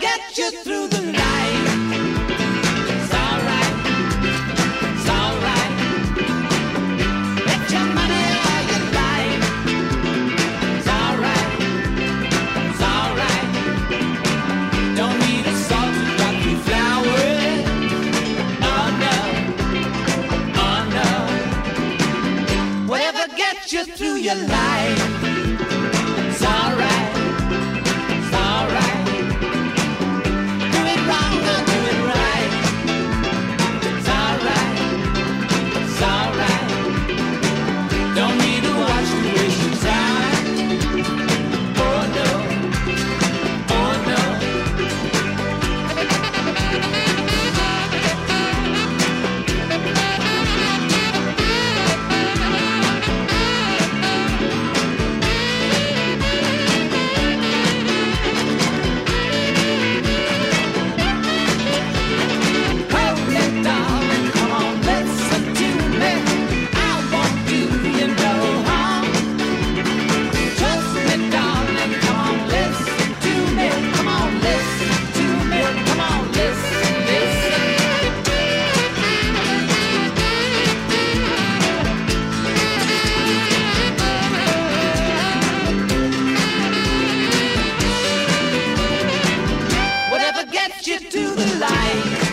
gets you through the night. It's alright, it's alright. Get your money all you like. It's alright, it's alright. Don't need a salt to drop you flowers. Oh no, oh no. Whatever gets you through your life. It's alright. Whatever gets you to the light.